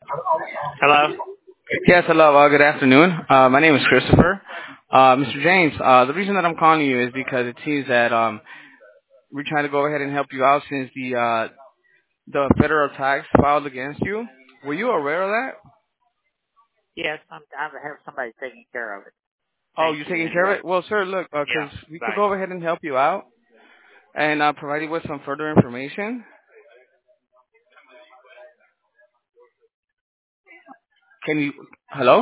Hello? Yes, hello. Good afternoon. My name is Christopher. Mr. James, the reason that I'm calling you is because it seems that we're trying to go ahead and help you out since the federal tax filed against you. Were you aware of that? Yes, I have somebody taking care of it. Oh, Thank you're you taking care anyway. of it? Well, sir, look, Yeah, because we could thanks. go ahead and help you out and provide you with some further information. Can you? Hello?